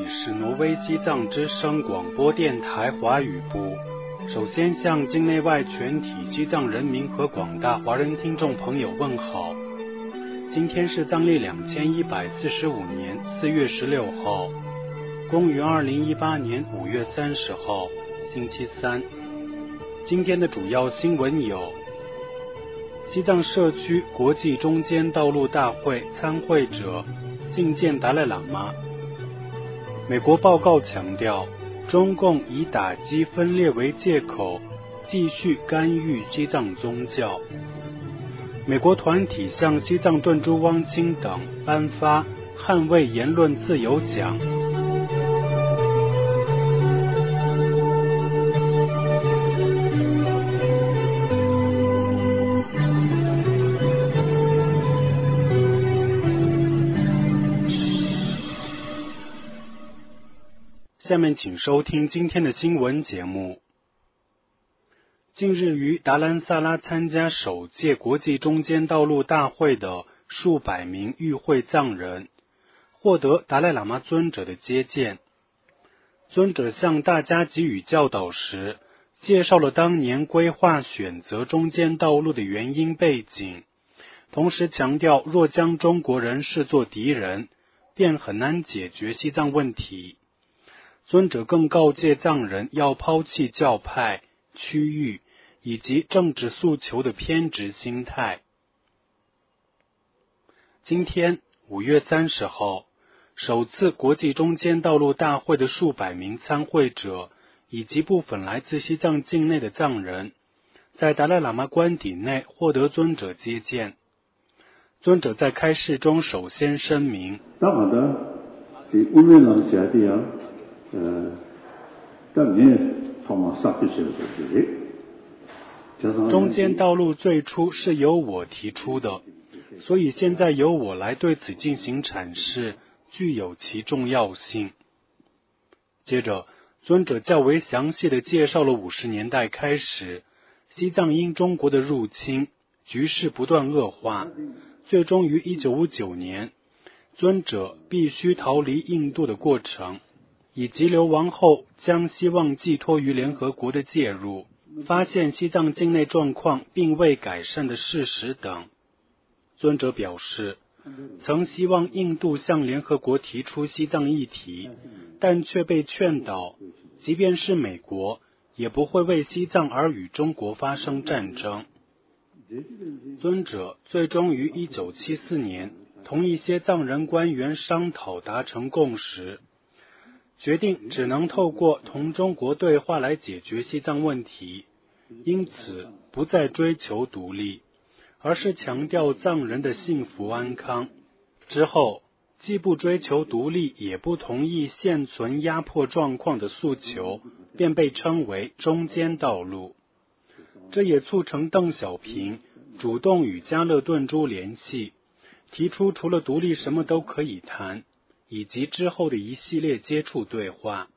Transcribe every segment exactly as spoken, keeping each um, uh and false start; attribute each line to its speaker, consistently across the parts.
Speaker 1: 里是挪威西藏之声广播电台华语部。首先向境内外全体西藏人民和广大华人听众朋友问好。今天是藏历两千一百四十五年四月十六号，公元二零一八年五月三十号，星期三。今天的主要新闻有：西藏社区国际中间道路大会参会者觐见达赖喇嘛。美国报告强调，中共以打击分裂为借口，继续干预西藏宗教。美国团体向西藏顿珠汪清等颁发捍卫言论自由奖。下面请收听今天的新闻节目。近日于达兰萨拉参加首届国际中间道路大会的数百名与会藏人，获得达赖喇嘛尊者的接见。尊者向大家给予教导时，介绍了当年规划选择中间道路的原因背景，同时强调若将中国人视作敌人，便很难解决西藏问题。尊者更告诫藏人要抛弃教派、区域以及政治诉求的偏执心态。今天五月三十号，首次国际中间道路大会的数百名参会者以及部分来自西藏境内的藏人，在达赖喇嘛官邸内获得尊者接见。尊者在开示中首先声明，中间道路最初是由我提出的，所以现在由我来对此进行阐释，具有其重要性。接着，尊者较为详细地介绍了五十年代开始，西藏因中国的入侵，局势不断恶化，最终于一九五九年，尊者必须逃离印度的过程，以及流亡后将希望寄托于联合国的介入，发现西藏境内状况并未改善的事实等。尊者表示，曾希望印度向联合国提出西藏议题，但却被劝导，即便是美国，也不会为西藏而与中国发生战争。尊者最终于一九七四年同一些藏人官员商讨达成共识，决定只能透过同中国对话来解决西藏问题，因此不再追求独立，而是强调藏人的幸福安康。之后，既不追求独立，也不同意现存压迫状况的诉求，便被称为中间道路。这也促成邓小平主动与加勒顿珠联系，提出除了独立什么都可以谈，以及之后的一系列接触对话。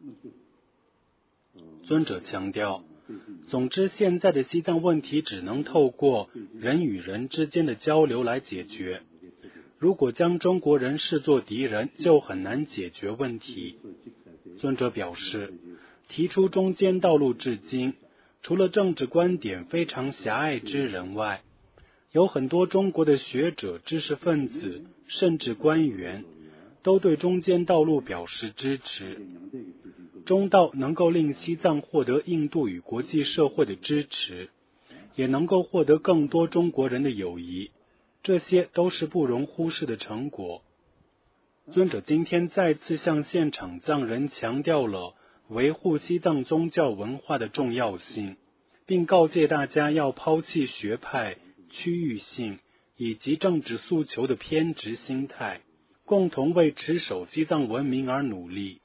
Speaker 1: 尊者强调，总之现在的西藏问题只能透过人与人之间的交流来解决，如果将中国人视作敌人，就很难解决问题。尊者表示，提出中间道路至今，除了政治观点非常狭隘之人外，有很多中国的学者、知识分子甚至官员都对中间道路表示支持。中道能够令西藏获得印度与国际社会的支持，也能够获得更多中国人的友谊，这些都是不容忽视的成果。尊者今天再次向现场藏人强调了维护西藏宗教文化的重要性，并告诫大家要抛弃学派、区域性以及政治诉求的偏执心态，共同为持守西藏文明而努力。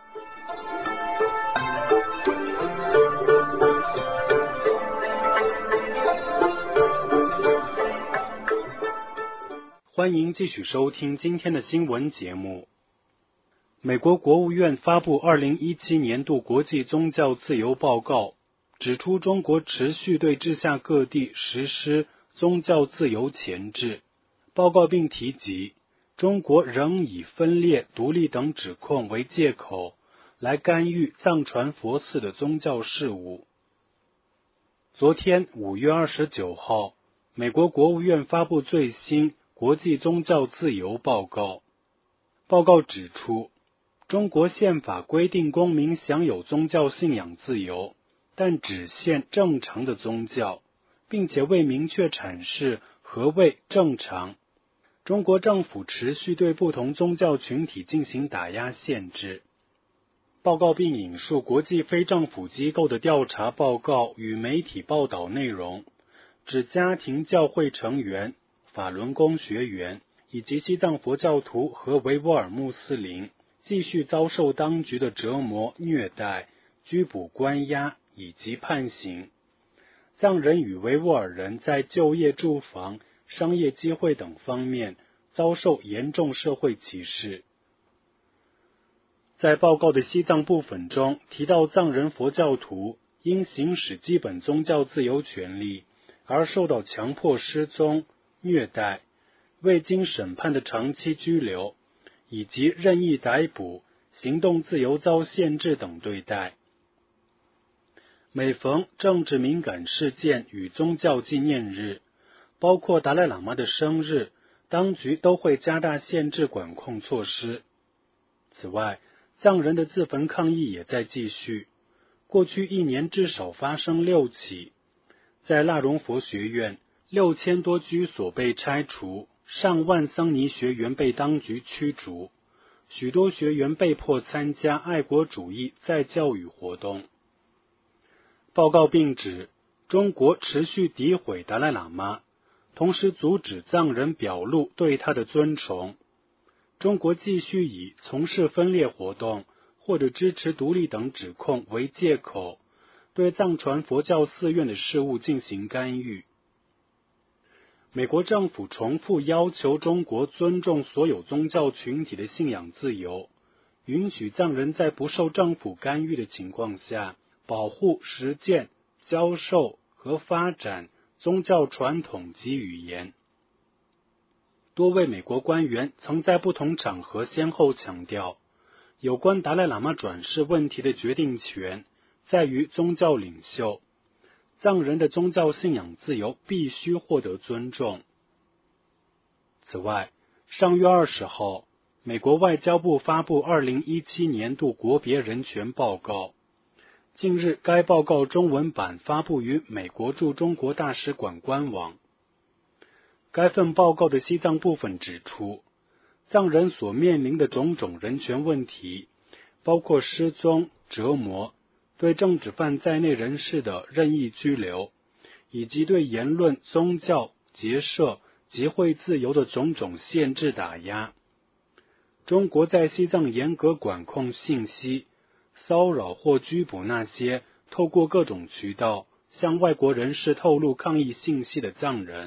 Speaker 1: 欢迎继续收听今天的新闻节目。美国国务院发布二零一七年度国际宗教自由报告，指出中国持续对治下各地实施宗教自由钳制。报告并提及，中国仍以分裂、独立等指控为借口， 来干预藏传佛寺的宗教事务。昨天五月二十九号，美国国务院发布最新国际宗教自由报告。报告指出，中国宪法规定公民享有宗教信仰自由，但只限正常的宗教，并且未明确阐释何谓正常。中国政府持续对不同宗教群体进行打压限制。报告并引述国际非政府机构的调查报告与媒体报道内容，指家庭教会成员、法轮功学员以及西藏佛教徒和维吾尔穆斯林继续遭受当局的折磨、虐待、拘捕、关押以及判刑。藏人与维吾尔人在就业、住房、商业机会等方面遭受严重社会歧视。在报告的西藏部分中提到，藏人佛教徒因行使基本宗教自由权利而受到强迫失踪、虐待、未经审判的长期拘留，以及任意逮捕、行动自由遭限制等对待。每逢政治敏感事件与宗教纪念日，包括达赖喇嘛的生日，当局都会加大限制管控措施。此外，藏人的自焚抗议也在继续，过去一年至少发生六起。在腊荣佛学院，六千多居所被拆除，上万僧尼学员被当局驱逐，许多学员被迫参加爱国主义再教育活动。报告并指，中国持续诋毁达赖喇嘛，同时阻止藏人表露对他的尊崇。中国继续以从事分裂活动或者支持独立等指控为借口，对藏传佛教寺院的事务进行干预。美国政府重复要求中国尊重所有宗教群体的信仰自由，允许藏人在不受政府干预的情况下保护、实践、教授和发展宗教传统及语言。多位美国官员曾在不同场合先后强调，有关达赖喇嘛转世问题的决定权在于宗教领袖，藏人的宗教信仰自由必须获得尊重。此外，上月二十号，美国外交部发布二零一七年度国别人权报告。近日，该报告中文版发布于美国驻中国大使馆官网。该份报告的西藏部分指出，藏人所面临的种种人权问题，包括失踪、折磨、对政治犯在内人士的任意拘留，以及对言论、宗教、结社、集会自由的种种限制打压。中国在西藏严格管控信息，骚扰或拘捕那些透过各种渠道向外国人士透露抗议信息的藏人。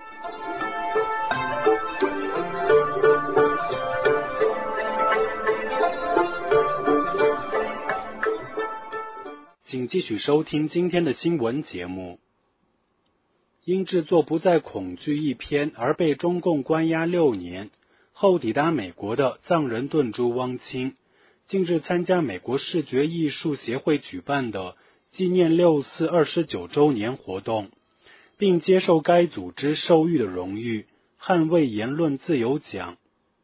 Speaker 1: 请继续收听今天的新闻节目。因制作《不再恐惧》一篇而被中共关押六年后抵达美国的藏人顿珠汪清，近日参加美国视觉艺术协会举办的纪念六四二十九周年活动，并接受该组织授予的荣誉捍卫言论自由奖。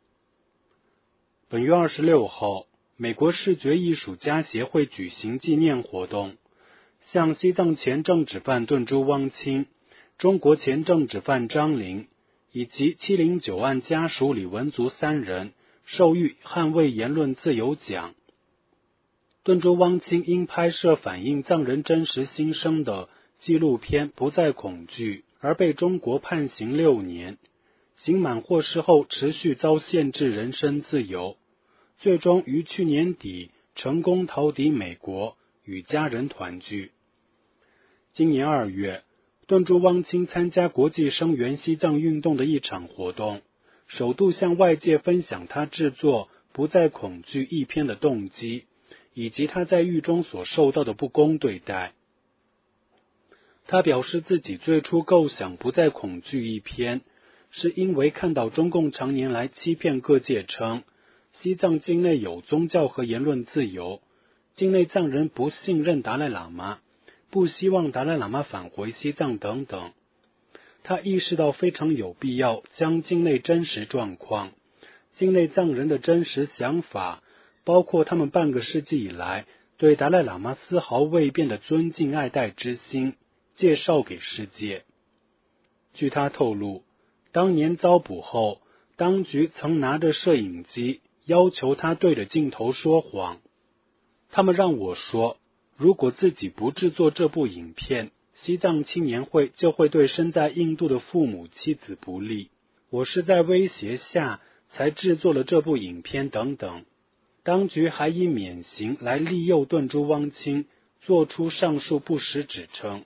Speaker 1: 本月二十六号，美国视觉艺术家协会举行纪念活动，向西藏前政治犯顿珠汪清、中国前政治犯张林以及七零九案家属李文足三人授予捍卫言论自由奖。顿珠汪清因拍摄反映藏人真实心声的纪录片《不再恐惧》而被中国判刑六年，刑满获释后持续遭限制人身自由，最终于去年底成功逃抵美国，与家人团聚。今年二月，顿珠汪清参加国际声援西藏运动的一场活动，首度向外界分享他制作《不再恐惧》一篇的动机，以及他在狱中所受到的不公对待。他表示自己最初构想《不再恐惧》一篇，是因为看到中共常年来欺骗各界称西藏境内有宗教和言论自由， 境内藏人不信任达赖喇嘛，不希望达赖喇嘛返回西藏等等。他意识到非常有必要将境内真实状况、境内藏人的真实想法，包括他们半个世纪以来对达赖喇嘛丝毫未变的尊敬爱戴之心，介绍给世界。据他透露，当年遭捕后，当局曾拿着摄影机要求他对着镜头说谎。他们让我说，如果自己不制作这部影片，西藏青年会就会对身在印度的父母妻子不利。我是在威胁下才制作了这部影片等等。当局还以免刑来利诱顿珠汪清做出上述不实指称。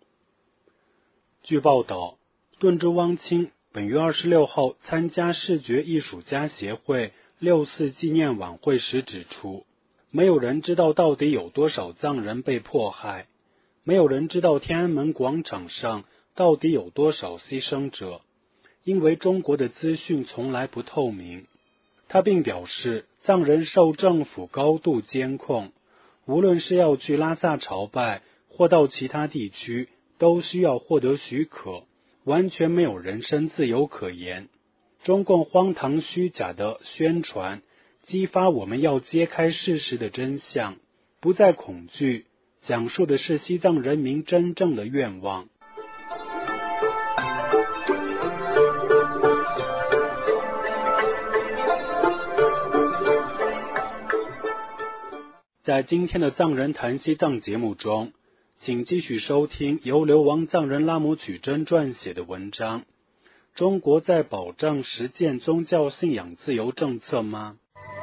Speaker 1: 据报道，顿珠汪清本月二十六号参加视觉艺术家协会六四纪念晚会时指出，没有人知道到底有多少藏人被迫害，没有人知道天安门广场上到底有多少牺牲者，因为中国的资讯从来不透明。他并表示，藏人受政府高度监控，无论是要去拉萨朝拜或到其他地区，都需要获得许可，完全没有人身自由可言。中共荒唐虚假的宣传激发我们要揭开事实的真相，不再恐惧，讲述的是西藏人民真正的愿望。在今天的藏人谈西藏节目中，请继续收听由流亡藏人拉姆曲珍撰写的文章《中国在保障实践宗教信仰自由政策吗？》。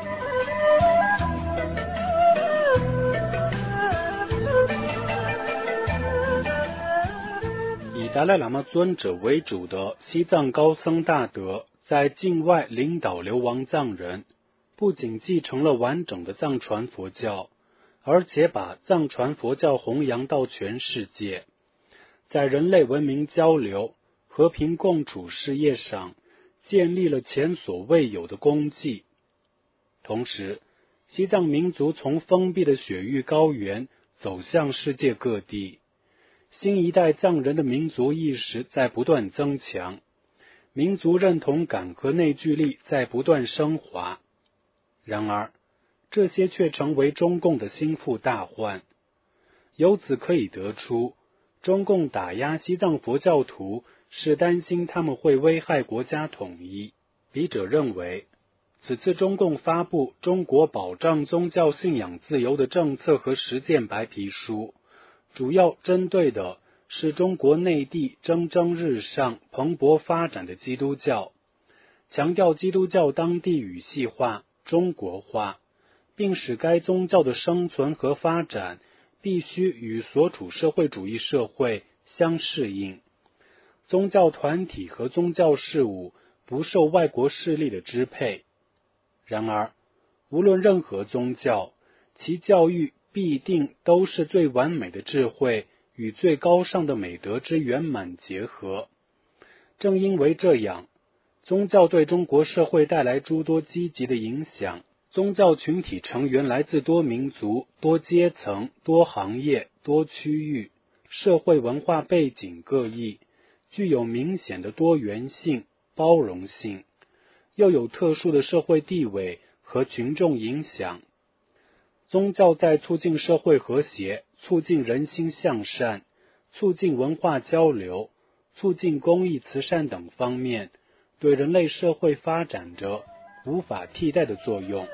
Speaker 1: 以达赖喇嘛尊者为主的西藏高僧大德在境外领导流亡藏人，不仅继承了完整的藏传佛教，而且把藏传佛教弘扬到全世界，在人类文明交流、和平共处事业上建立了前所未有的功绩。同时，西藏民族从封闭的雪域高原走向世界各地，新一代藏人的民族意识在不断增强，民族认同感和内聚力在不断升华。然而，这些却成为中共的心腹大患。由此可以得出，中共打压西藏佛教徒是担心他们会危害国家统一。笔者认为，此次中共发布中国保障宗教信仰自由的政策和实践白皮书，主要针对的是中国内地蒸蒸日上、蓬勃发展的基督教，强调基督教当地语系化、中国化，并使该宗教的生存和发展必须与所处社会主义社会相适应。宗教团体和宗教事务不受外国势力的支配。然而，无论任何宗教，其教育必定都是最完美的智慧与最高尚的美德之圆满结合。正因为这样，宗教对中国社会带来诸多积极的影响。宗教群体成员来自多民族、多阶层、多行业、多区域，社会文化背景各异，具有明显的多元性、包容性，又有特殊的社会地位和群众影响。宗教在促进社会和谐、促进人心向善、促进文化交流、促进公益慈善等方面，对人类社会发展着无法替代的作用。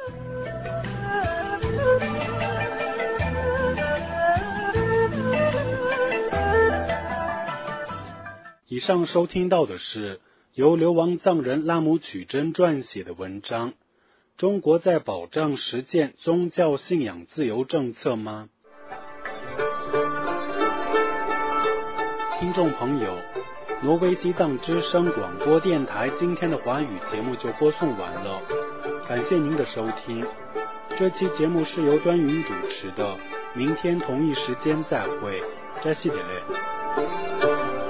Speaker 1: 以上收听到的是由流亡藏人拉姆曲珍撰写的文章《中国在保障实践宗教信仰自由政策吗？》。听众朋友，挪威西藏之声广播电台今天的华语节目就播送完了，感谢您的收听。这期节目是由端云主持的，明天同一时间再会，扎西德勒。